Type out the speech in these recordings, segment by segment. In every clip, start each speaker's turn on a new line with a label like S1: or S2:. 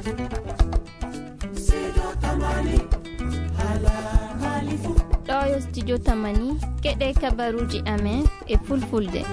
S1: ɗo yo studio tamani keɗe kabaruji amen e fulfulde.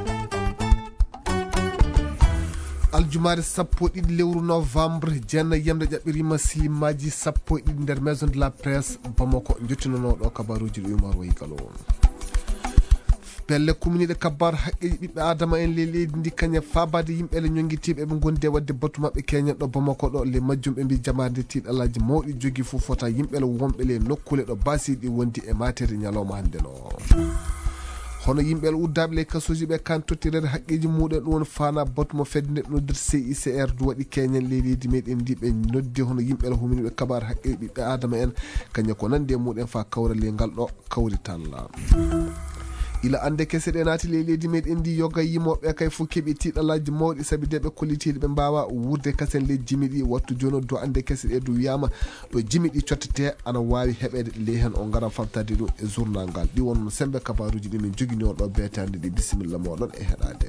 S2: aljumare 12 lewru novembre jenna yemde jaɓɓirima silimaji 12 nder maison de la presse Bamako jottinonoɗo kabaruji ɗo Umar Waygalo. pelle communiɗe kabar haqqeji ɓiɓɓe adama en le leydi ndi kañe fabade yimɓe le ñonguitiɓe ɓe gondi e wadde batu mabɓe keñen ɗo Bamako ɗo le majjum ɓe mbi jamade tiɗalaji mawɗi jogui fof fota yimɓe le wonɓe le nokkule ɗo basiɗi wondi e matede ñalawma hande no. hono yimɓel uddaɓe le kasuji ɓe kan tottirede haqqeji muɗum ɗum woni fana batumo fedde noddir CICR du waɗi keñen leydi meɗen ndi ɓe noddi hono yimɓel huminiɓe kabar haqqeji ɓiɓɓe adama en kañum ko nandi e muɗum fa kawra le ngal ɗo kawritalla. ila ande kese ɗe naati leydi meɗen ndi yoga yimoɓe kay fof keeɓi tiɗalaji mawɗi saabi de ɓe kollitiɗe ɓe mbawa wurde kasen ley jimi ɗi wattu joni do ande kese ɗe du wiyama ɗo jimi ɗi cottete ana wawi heɓede ley hen o garan famtade ɗum e journal ngal ɗi won sembe kabaruji ɗi min jogui on ɗo betande ɗi bisimilla moɗon e heɗade.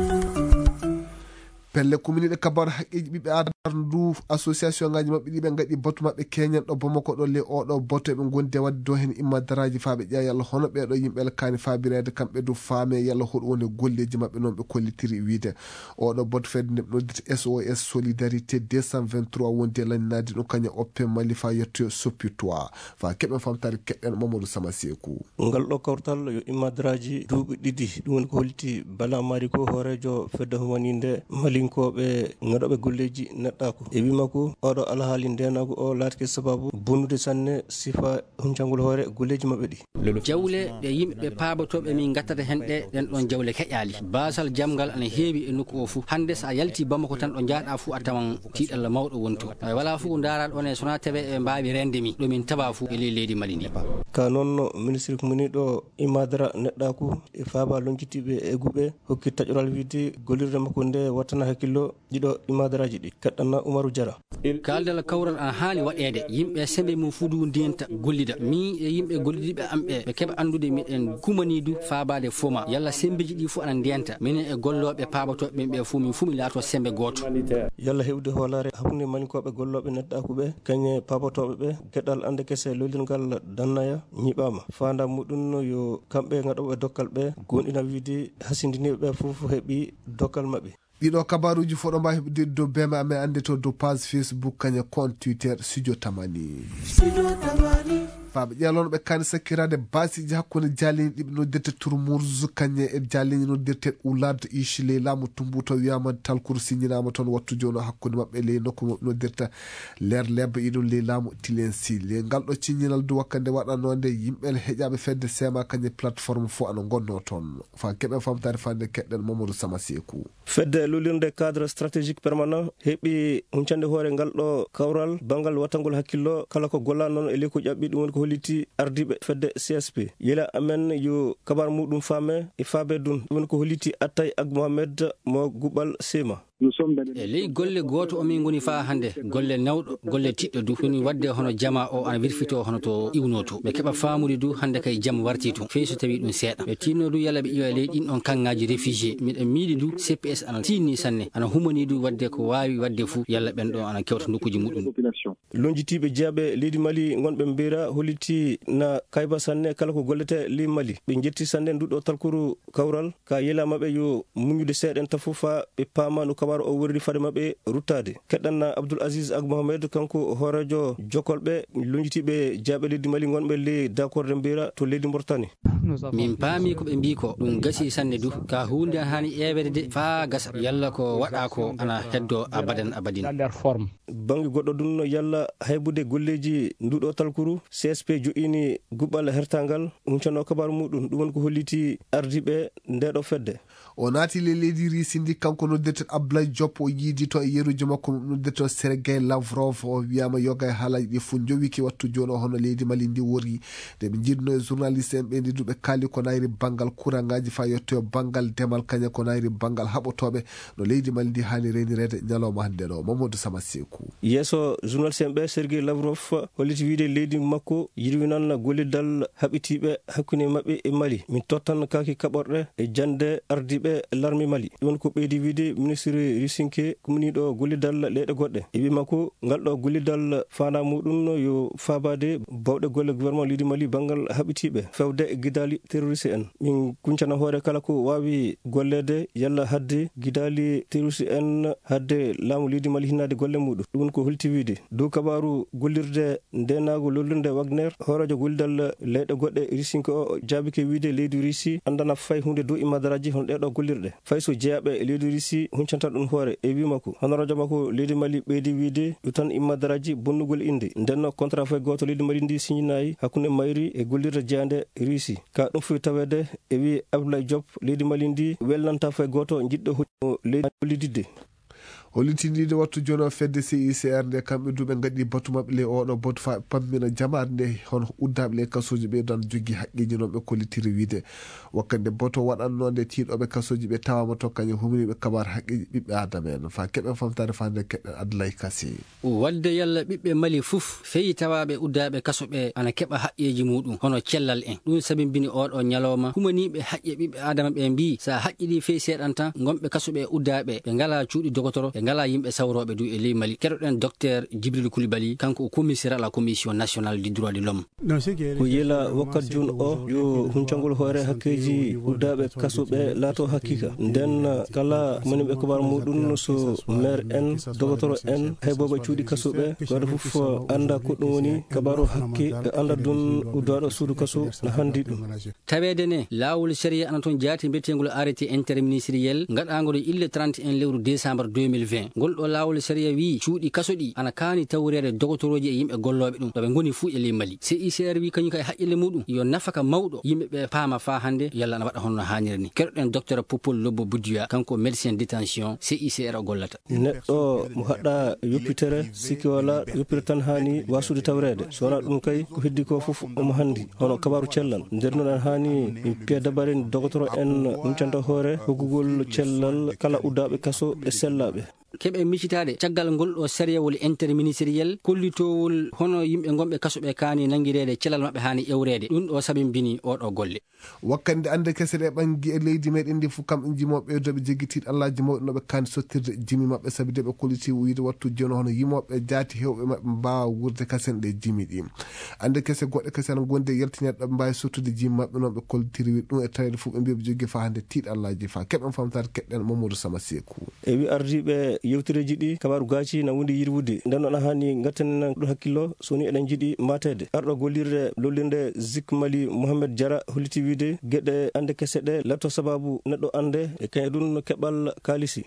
S2: pelle communiɗe kabar haqqeji ɓiɓɓe adama ndu association ngaji mabɓe ɗi ɓe gaɗi batu mabɓe keñen ɗo Bamako ɗo le oɗo batu eɓe gondi e wadde do hen immadaraji faɓe ƴeewa yalla hono ɓeɗo yimɓe kani fabirede kamɓe du faame yalla hoɗum woni golleji mabɓe noon ɓe kollitiri wiide oɗo batu fedde nde noddita SOS solidarité 223 wondi e laninade ɗum kañum oppe Mali fa yettoyo soppitoa fa keɓen famtare keɗɗen Mamadou Sama Sekou.
S3: ngal ɗo kawtal yo immadaraji duuɓi ɗiɗi ɗum woni ko holliti Bala Mari ko horejo fedde humaninde Mali koɓe gaɗoɓe golleji neɗɗako e wimako oɗo alhaali ndenago o laatike sababu bonnude sanne sifa huncangol hoore golleji mabɓe ɗi.
S4: jawle ɗe yimɓe paabotoɓe min gattata hen ɗe ɗen ɗon jawle keƴƴali basal jamgal ana heewi e nokku o foof hande sa yalti Bamako tan ɗo jaaɗa foof a tawan tiiɗalla mawɗo wonto wala foof daraɗo on e sona tawe ɓe mbawi rendemi ɗomin taba foof e ley leydi Mali ndi.
S3: ka noon ministre ko moniɗo immadara neɗɗako e faaba loncitiɓe e egguɓe hokki taƴoral wiide gollirde makko nde wattana hakkillo ɗiɗo imadaraji ɗi keɗɗanna Umaru Diarra.
S4: kaldal kawral ana haali waɗede yimɓe sembe mum fudu ndiyanta gollida mi e yimɓe gollidiɓe amɓe ɓe keɓa andude miɗen kumanidu fabade foma yalla sembeji ɗi fof ana ndiyanta minen e golloɓe paabotoɓe ɓen ɓe fumi fumi laato sembe goto
S3: yalla hewde hoolare hakkude malinkoɓe golloɓe neɗɗakuɓe kañe paabotoɓe ɓe gueɗal ande kese lollilngal dannaya ñiɓama fanda muɗum yo kamɓe gaɗoɓe dokkal ɓe gonɗina wiide hasindiniɓe ɓe foof heeɓi dokkal mabɓe.
S2: ɗiɗo kabaruji fof ɗo mbawi heɓde dow bema amen ande to dow page Facebook kañum compte Twitter studio tamani faɓe ƴeelono ɓe kani sakkirade basiji hakkude jallini ɗiɓe noddirte tourmourge kañe e jallini noddirte oulade ichile laamu tumbuto wiyama talkour signinama toon wattu joni hakkude mabɓe ley nokku noddirta leer lebbe iɗum ley laamu tilensi le ngal ɗo ciñinal du wakkande waɗanode yimɓe heeƴaɓe fedde sema kañe plateforme fo ana gonno toon fa keɓen famtade fande keɗɗen Mamadou Sama Sekou.
S3: fedde lolirde cadre stratégique permanent heeɓi huncande hoore ngal ɗo kawral banggal wattangol hakkillo kala ko golla noon e ley ko ƴaɓɓi ɗum woni ko holliti ardiɓe fedde CSP yela amen yo kabar muɗum faame e faabe dun ɗum woni ko holliti Attay Ag Mohamed mo Gubal Sema.
S4: e ley golle goto o min goni fa hande golle nawɗo golle tiɗɗo du woni wadde hono jama o ana wirfito hono to iwno to ɓe keɓa famude du hande kay jaam warti to fey so tawi ɗum seeɗa ɓe tinno du yalla ɓe ƴiwa ley ɗin ɗon kangaji réfugié miɗen miiɗi du CPS ana tinni sanne ana humani du wadde ko wawi wadde fou yalla ɓen ɗo ana kewta nokkuji muɗum.
S3: lonjitiɓe jeeyaɓe leydi Mali gonɓe mbira holliti na kayba sanne kala ko gollete ley Mali ɓe jetti sanne nduɗo talkouru kawral ka yelamaɓe yo muñude seeɗen tafu fa ɓe paama no kabar o worri fade mabɓe ruttade keɗɗanna Abdoul Aziz Ag Mohamed kanko horejo jokolɓe lonjitiɓe jeeyaɓe leydi Mali gonɓe ley d'accord mbira to leydi Mauritanie.
S4: min paami ko ɓe mbi ko ɗum gasi sanne du ka hunde hani ƴeewede de fa gasa yalla ko waɗa ko ana heddo abadan abadin.
S3: bangi goɗɗo ɗum yalla haybude golleji nduɗo talkouru CSP joƴini guɓɓal hertangal huncano kabaru muɗum ɗum woni ko holliti ardiɓe ndeɗo fedde.
S2: o naati le leydi risindi kanko noddirten Abdoulaye Diop o yiidi to e yeruji makko noddirten Sergey Lavrov o wiyama yoga e haalaji ɗi fof jowiki wattu joni o hono leydi Mali ndi wori nde ɓe jiiduno e journaliste en ɓe ndi duɓe kaali ko nayri banggal kurangaji fa yettoyo banggal demal kaña ko nayri banggal haɓotoɓe no leydi Mali ndi hani renirede ñalawma hande ɗo. Mamadou Sama Sekou.
S3: yeeso journaliste en ɓe Sergey Lavrov holliti wiide leydi makko yirwinan gollidal haɓitiɓe hakkude mabɓe e Mali min tottan kaki kaɓorɗe e jande ardiɓe golle l'armée Mali ɗum ko ɓeydi wiide ministre Risinke kumniɗo gollidal leyɗe goɗɗe e wima ko ngal ɗo gollidal fanda muɗum yo fabade bawɗe golle gouvernement leydi Mali banggal haɓitiɓe fewde e guidali terroriste en min kuncana hoore kala ko wawi gollede yalla hadde guidali terroriste en hadde laamu leydi Mali hinnade golle muɗum ɗum ko holti wiide dow kabaru gollirde ndenago lollirde Wagner horejo gollidal leyɗe goɗɗe Risinke o jaabi ke wiide leydi Russie andana fay hunde dow immadaraji hono ɗeɗo gollirɗe fay so jeeyaɓe e leydi Russie huncanta ɗum hoore e wima ko hono radio makko leydi Mali ɓeydi wiide yo tan immadaraji bonnugol inde ndenno contrat fay goto leydi Mali ndi signinayi hakkunde mayri e gollirde jeyande Russie ka ɗum fofi tawede e wi Abdoulaye Diop leydi Mali ndi welnanta fay goto jiɗɗo hoɗɗo leydi hollididde
S2: hollitindide wattu joni o fedde CICR nde kamɓe duɓe gaɗi batu mabɓe le oɗo batu fa pammina jamade nde hono uddaɓe le kasoji ɓe dan jogui haqqiji noon ɓe kollitiri wiide wakkande boto waɗanno nde tiiɗoɓe kasoji ɓe tawama to kañum humniɓe kabar haqqiji ɓiɓɓe adama en fa keɓen famtade fa nde keɗen Abdoulaye Kassi
S4: wadde yalla ɓiɓɓe Mali foof feyi tawaɓe uddaɓe kasoɓe ana keɓa haqqeji muɗum hono cellal en ɗum sabimbini oɗo ñalawma humaniɓe haqqe ɓiɓɓe adama ɓe mbi sa haqqi ɗi feyi seeɗan tan gonɓe kasoɓe uddaɓe ɓe ngala cuuɗi dogotoro ngala yimɓe sawroɓe du e ley Mali keɗoɗen docteur Djibril Coulibaly kanko commissaire à la commission nationale du droit de l'homme
S3: ko yela wakkat joni o yo huncangol hoore hakkeji uddaɓe kasoɓe laato hakkika nden kala moniɓe kabar muɗum so maire en dogotoro en hayboɓe cuuɗi kasoɓe waɗa foof anda ko ɗum woni kabaru hakke e anda dun uddaɗo suudu kaso no handi ɗum
S4: tawede ne lawol séria ana toon jaati mbiyetengol arrêté interministériel gaɗagol ille 31 lewru décembre 2020 ngol ɗo lawol séria wi cuuɗi kasoɗi ana kaani tawrede dogotoroji e yimɓe golloɓe ɗum ɗoɓe goni fuu e ley Mali CICR wi kañum kay haqqille muɗum yo nafaka mawɗo yimɓeɓe paama fa hande yalla ana waɗa hono hanniri ni keɗoɗen docteur Popol Lobbo Boudia kanko médecin détention CICR o gollata
S3: neɗɗo mo haɗɗa yoppitere sikki wala yoppire tan hani wasude tawrede so wona ɗum kay ko heddi ko foof omo handi hono kabaru cellal nder noon hani piya dabare dogotoro en huncanta hoore hoggugol cellal kala uddaɓe kaso e sellaɓe
S4: keɓe miccitade caggal ngol ɗo sériawol interministériel kollitowol hono yimɓe gonɓe kasoɓe kaani nanguirede celal mabɓe hani ewrede ɗum ɗo sabimbini oɗo golle
S2: wakkande ande kese ɗe ɓangui e leydi meɗen ndi fof kamɓe jimoɓe ɓeydoɓe jeguitiɗo allaji mawɗi noɓe kaani sottirde jimi mabɓe saabi deɓe kolliti wiide wattu joni hono yimoɓe jaati hewɓe mabɓe mbawa wurde kasen ɗe jimi ɗi ande kese goɗɗe kese ana gonde yaltineɗo ɓe mbawi sottude jimi mabɓe noon ɓe kollitiri wiide ɗum e tawede fof ɓe mbiya ɓe jogui fa hande tiiɗo allaji fa keɓen famtade keɗɗen Mamadou Sama Sekou
S3: e wi ardiɓe yewtereji ɗi kabaru gaci na wundi yirwude nden noon hani gatten ɗo hakkillo soni eɗen jiiɗi matede arɗo gollirde lollirde Zik Mali Mouhamed Diarra holliti wiide gueɗe ande kese ɗe latto sababu neɗɗo ande e kañe ɗum keɓal kalisi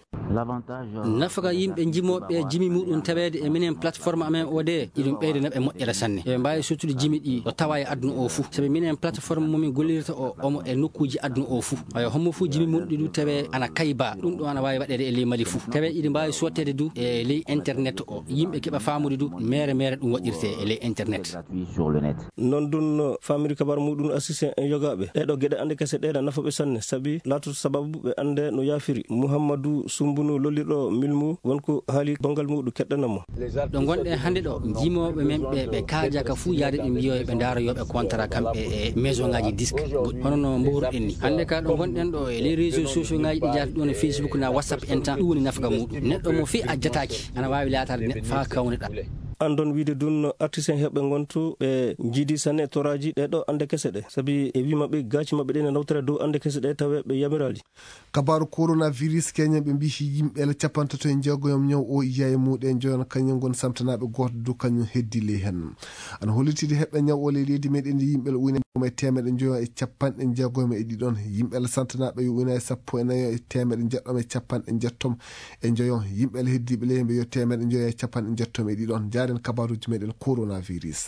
S4: nafaka yimɓe jimoɓe jimi muɗum tawede e minen plateforme amen o de iɗum ɓeyde naɓe moƴƴere sanne eɓe mbawi sottude jimi ɗi ɗo tawa e aduna o fou saabi minen plateforme momin gollirta o omo e nokkuji aduna o fou ayo hommo fou jimi muɗum ɗi du tawe ana kayba ɗum ɗo ana wawi waɗede e ley Mali fou tawe iɗi mbawi sottede du e ley internet o yimɓe keeɓa famude du mere ɗum waɗirte e ley internet
S3: noon ɗum famiri kabar muɗum assistant en yogaɓe ɗeɗo gueɗe ande kese ɗe na nafaɓe sanne saabi latoto sababu ɓe ande no yafiri Mouhamadou Sumbunu lollirɗo Milmou wonko haali bongal muɗum keɗɗanamo
S4: ɗo gonɗen hande ɗo jimoɓe men ɓe kaajaka fuu yaade ɓe mbiyo ɓe daroyoɓe contrat kamɓe e maison ngaji disque hono no mboruɗen ni hande ka ɗo gonɗen ɗo e les réseaux sociaux ngaji ɗi jaati ɗon e Facebook na WhatsApp en tan ɗum woni nafga muɗum neɗɗo mo fi a jataki ana wawi latade neɗɗo fa kawneɗa
S3: andon wiide dun artiste en heɓɓe gontu ɓe jiidi sanne toraji ɗeɗo ande kese ɗe saabi e wi mabɓe gaci mabɓe ɗe ne nawtere dow ande kese ɗe tawe ɓe yamirali
S2: kabaru coronavirus keñen ɓe mbi yimɓe capantato e jeegoyom ñaw o yiya e muɗe joona kañum gon samtanaɓe goto du kañum heddi ley hen ana hollitide heɓɓe ñaw o ley leydi meɗen ndi yimɓe uyne e temeɗe joyo e capanɗe jeegoyom e ɗiɗon yimɓe santanaɓe yo uyna e 14 e temeɗe jeɗɗom e capanɗe jettom e joyon yimɓe heddiɓe ley hemɓe yo temeɗe joyo e capanɗe jettom e ɗiɗon jaren kabaruji meɗen coronavirus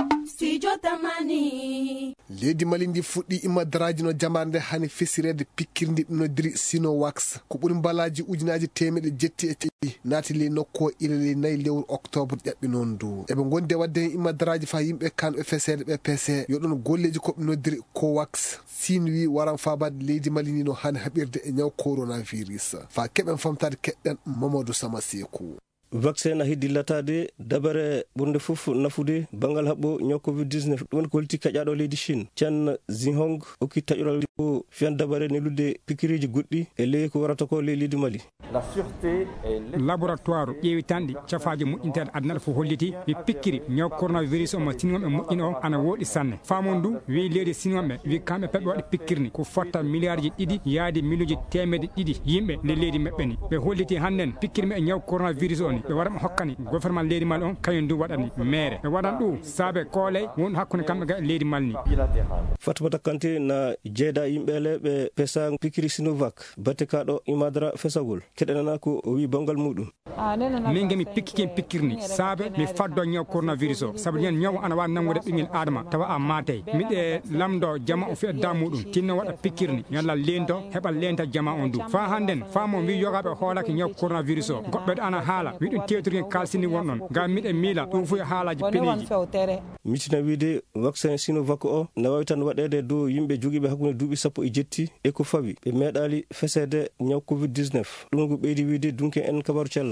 S2: leydi Mali ndi fuɗɗi immadaraji no jamande hani fesirede pikkirdi nodiri Sinowax ko ɓuri mbalaji ujunaji temeɗe jetti e ɗiɗi naati ley nokku ilele 4 lewru octobre ƴaɓɓi noon du eɓe gonde wadde hen immadaraji fa yimɓe kanɓe fesede ɓe pese yo ɗon golleji koɓe nodiri Cowax sin wi waran fabade leydi Mali ni no hani haɓirde e ñaw coronavirus fa keɓen famtade keɗɗen Mamadou Sama Sekou
S3: vaccin na hidillatade dabare ɓurde fof nafude bangal haɓɓo ñaw covid-19 ɗum woni ko holti kaƴaɗo leydi Chine Chen Zhihong okki taƴural ko fiyan dabare nellude pikiriji goɗɗi e ley ko warata ko leydi Mali.
S5: laboratoire ƴeewitanɗi cafaji moƴƴinteɗe aduna fof holliti wi pikkiri ñaw coronavirus o mo sinnoɓe moƴƴina o ana woɗi sanne famon du wi leydi sinnoɓe wi kamɓe peɓe waɗi pikkirni ko fotta milliard ji ɗiɗi yaadi million ji temedde ɗiɗi yimɓe nde leydi meɓɓe ni ɓe holliti hannden pikkirmi e ñaw coronavirus o ni ɓe waɗama hokkani gouvernement leydi Mali on kañum du waɗani maire ɓe waɗan ɗum saabe kooley won hakkude kamɓe ga leydi Mali ni.
S3: Fatimata Kanté na jeeda yimɓele ɓe pesa pikiri Sinovac batte kaɗo imadara fesagol keɗenana ko o wi bangal muɗum.
S5: min gemi pikkiken pikkirni saabe mi faddo ñaw coronavirus o saabu ñen ñaw ana wawi nangude ɓinguel adama tawa a matey miɗe lamdo jama o fiya da muɗum tinno waɗa pikkirni yalla lento heɓa lenta jama on du fa hannden famon wi yogaɓe hoolake ñaw coronavirus o goɗɗo ana haala wi ɗum tewtorien kalsini wonɗon ngam miɗe miila ɗum fuy haalaji peneji
S3: mitina wiide vaccin Sinovac o ne wawi tan waɗede dow yimɓe joguiɓe hakkude duuɓi 17 e ko fawi ɓe meeɗali fesede ñaw covid-19 ɗum ko ɓeydi wiide dunke en kabaru cella.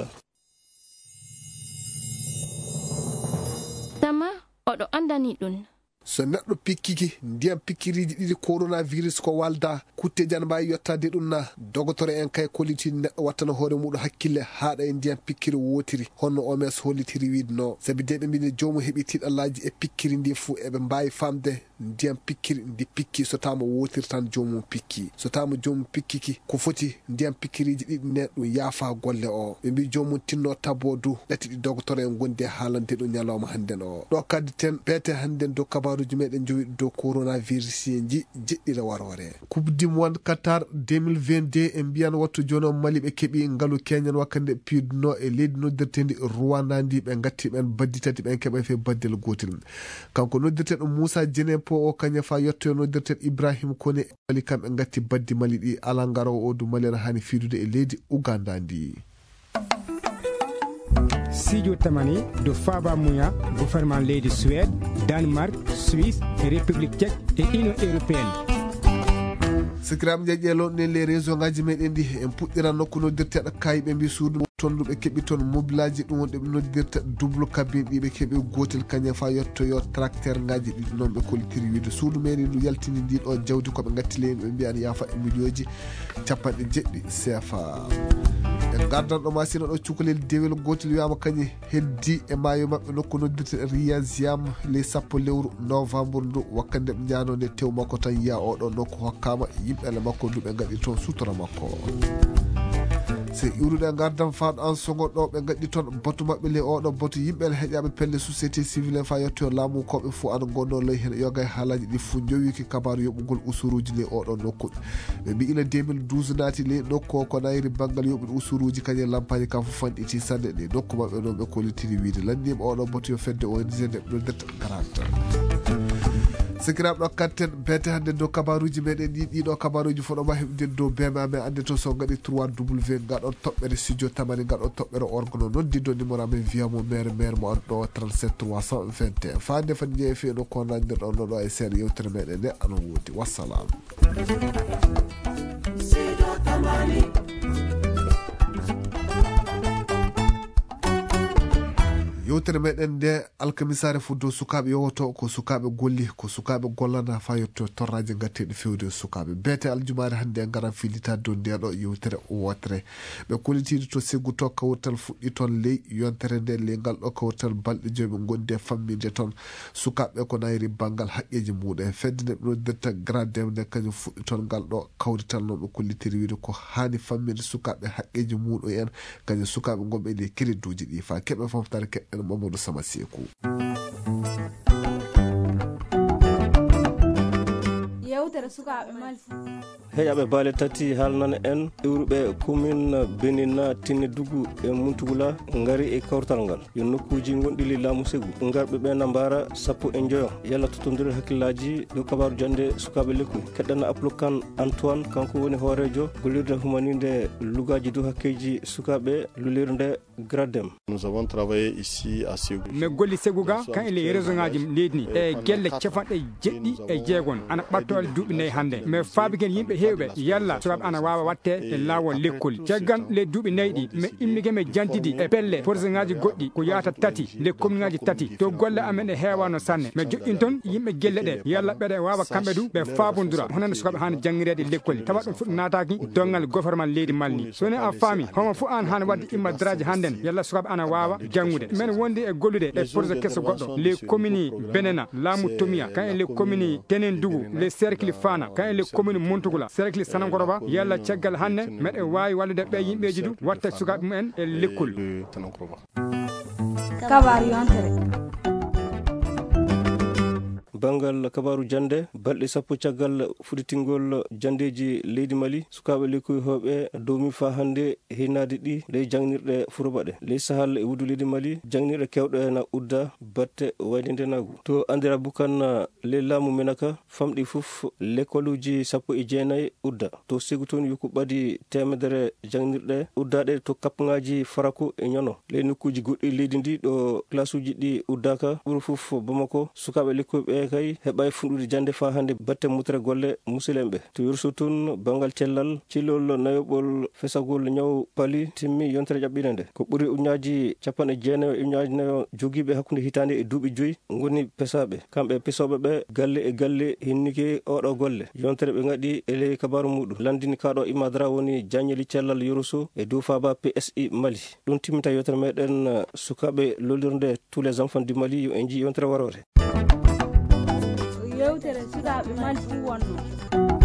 S1: Tama oɗo andani ɗum
S2: so neɗɗo pikkiki ndiyam pikkiriji ɗiɗi coronavirus ko walda kutteji ana mbawi yettade ɗum na dogotore en kay kolliti neɗɗo wattano hoore muɗum hakkille haɗa e ndiyam pikkiri wotiri honno OMS hollitiri wiide no saabi de ɓe mbini jomum heeɓi tiɗallaji e pikkiri ndi fou eɓe mbawi famde ndiyam pikkiri ndi pikki so tama wotir tan jomum pikki so tama jomum pikkiki ko foti ndiyam pikkiriji ɗiɗi nen ɗum yaafa golle o ɓe mbi jomum tinno tabo du ɗati ɗi dogotore en gondi e haalande ɗum ñalawma hannden o ɗo kaddi ten beete hannden dow kabaruji meɗen jowiɗo dow coronavirus ji jeɗɗira warore coupe du monde Qatar 2022 e mbiyan wattu joni o Mali ɓe keeɓi ngaalu keñan wakkande piiduno e leydi noddirtendi Rwanda ndi ɓe gatti ɓen baddi tati ɓen keeɓa fe baddel gotel kanko noddirteɗo Moussa Diene po o kaña fa yetto noddirteɗo Ibrahim Kone Mali kamɓe gatti baddi Mali ɗi ala ngaro o du Mali ana hani fiidude e leydi Uganda ndi.
S5: Sidio Tamani do Faba Mouya gouvernement leydi Suède Danemark Suisse et République tchèque et Union européenne.
S2: sikiraɓe jeƴƴelo ne les réseau ngaji meɗen ɗi en puɗɗira nokku noddirteɗo kayi ɓe mbi suudu toon ɗo ɓe keeɓi toon mobilaji ɗum wonɗe ɓe noddirta double cabine ɗi ɓe keeɓi gotel kañum fa yettoyo tracteur ngaji ɗiɗi noon ɓe koltiri wiide suudu meɗen ndu yaltini ndi ɗo jawdi koɓe gatti leydi ɓe mbiyani yafa e million ji 90 CFA en gardanɗo masina ɗo cukalel dewel gotel wiyama kañum heddi e maayo mabɓe nokku noddirte Riyasiam les sappo lewru novembre ndu wakkande ɓe ñanode tew makko tan yiya oɗo nokku hokkama yimɓele makko ndu ɓe gaɗi toon sutora makko se iwruɗe gardan faɗo an sogo ɗo ɓe gaɗi toon batu mabɓe le oɗo batu yimɓele heƴaɓe pelle société civile fa yettoyo laamu koɓe fo ana gonno ley hen yoga e haalaji ɗi fo jowiki kabaru yoɓugol usuruji le oɗo nokku ɓe mbi ila 2012 naati le nokku ko nayri banggal yoɓuɗo usuruji kañum lampaji kam fo fanɗiti sanne ɗe nokku mabɓe noon ɓe kollitiri wiide landima oɗo batu yo fedde ONG nde ɓe detta garanta sikiraɓe ɗo katten beete hannde dow kabaruji meɗen ɗiɗo kabaruji foɗo ma heɓde dow bemame ande to so gaɗi 3W gaɗon toɓɓere studio tamani gaɗon toɓɓere orgono noddido numéro amen wiyamo maire mo an ɗo 37 321 fande fandi jeeyi feeno ko nandirɗon no ɗo e seeɗa yewtere meɗen nde anon woodi wassalam. yewtere meɗen nde alkamisare fo dow sukaɓe yowoto ko sukaɓe golli ko sukaɓe gollana fa yetto torraji gatteɗe fewde sukaɓe beete aljumare hannde en garan fillita dow ndeɗo yewtere wotere ɓe kollitiɗo to seggu to kawtal fuɗɗi toon ley yontere nde leygal ɗo kawtal balɗe joyi ɓe gondi e famminde toon sukaɓe ko nayri banggal haqqeji muɗum fedde nde ɓe noddirta gradem nde kañum fuɗɗi toon ngal ɗo kawrital noon ɓe kollitiri wiide ko hani famminde sukaɓe haqqeji muɗum en kañum sukaɓe gonɓe ɗi créduji ɗi fa keɓe foftare keɗɗen Mamadou Sama Sekou.
S3: heƴaɓe baale tati haalnana en iwruɓe commune Benina Tinnedugu e Muntugula ngari e kawtal ngal yo nokkuji gonɗili laamu segu garɓe ɓe na mbara sappo e joyo yalla tottodiri hakkillaji ɗo kabaru jande sukaɓe lekkuy keɗɗana Aplokan Antoine kanko woni hoorejo gollirde humanide lugaji dow hakkeji sukaɓe lulirde Gradem.
S6: Nous avons travaillé ici à Ségou.
S5: Me golli Ségou ga kan ele réseau ngaji leydi ni e gelle cafanɗe jeɗɗi e jeegon ana ɓattole duuɓi nayyi hannde mais faabi ken yimɓe kewɓe yalla sukaɓe ana wawa watte e lawol lekkol caggal le duuɓi nayyi ɗi mi immike me jantidi e pelle force ngaji goɗɗi ko yata tati le commune ngaji tati to golle amen e heewano sanne mi joƴƴin toon yimɓe gelle ɗe yalla ɓeɗe wawa kamɓe du ɓe fabodira honande sukaɓe hane janggirede lekkoli tawa ɗum fuɗɗo nataki dongal gouvernement leydi Mali soni a faami homo fu an hane wadde immadiradji hannden yalla sukaɓe ana wawa janggude men wondi e gollude e projet kesso goɗɗo les communes Benena Lamou Tomia kan e les communes Tenen Dougou les cercle Fana kan e les communes Montougoula cercle Sanankoroba yalla caggal hanne meɗe wawi wallude ɓe yimɓeji du watta sukaɓe mumen e lekkol
S7: kabaru yontere
S3: bangal kabaru jande balɗe sappo caggal fuɗitingol jandeji leydi Mali sukaɓe lekkoy hoɓe dowmi fa hande hinade ɗi ley jangnirɗe furobaɗe ley sahal e wudu leydi Mali jangnirɗe kewɗe na udda batte waydende nagu to andira bukan ley laamu menaka famɗi fof l'écoluji sappo e jeenayyi udda to sigu toon yoku ɓadi temedere jangnirɗe uddaɗe to kapŋaji farako e ñono ley nokkuji goɗɗi leydi ndi ɗo classe uji ɗi uddaka ɓuuro fof Bamako sukaɓe lekkoyɓe kay heɓay funɗude jande fa hande batte mutere golle musidɓe to yurso toon bangal cellal cilol nayoɓol fesagol ñaw pali timmi yontere ƴaɓɓine nde ko ɓuuri uñaji 90 uñaji nayo joguiɓe hakkude hitande e duuɓi 5 goni pesaɓe kamɓe pesoɓe ɓe galle e galle hinnike oɗo golle yontere ɓe gaɗi e ley kabaru muɗum landini kaɗo imadara woni jagneli cellal yoroso e dow faba PSI Mali ɗum timmita yontere meɗen sukaɓe lolirde tous les enfants du Mali yo en ji yontere warore
S7: yewtere sukaɓe Mali fu wonno